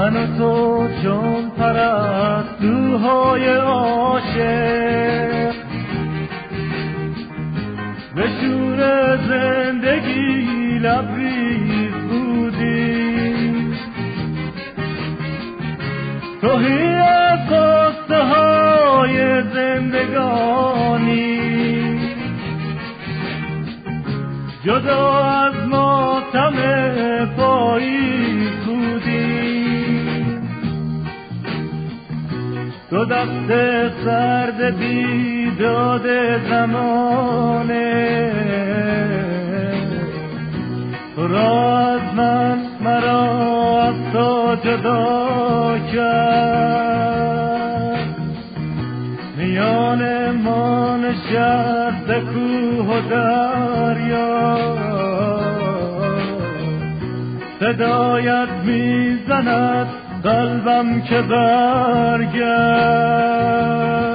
من و تو جان پرستوهای عاشق به شور زندگی لبریز بودیم، توهی از قصه های زندگانی، جدا از ماتم پاییز بودیم. تو دست سرد بیداد زمانه تو را از من مرا از تو جدا کرد. میان ما نشسته کوه و دریا، صدایت میزند قلبم که برگرد.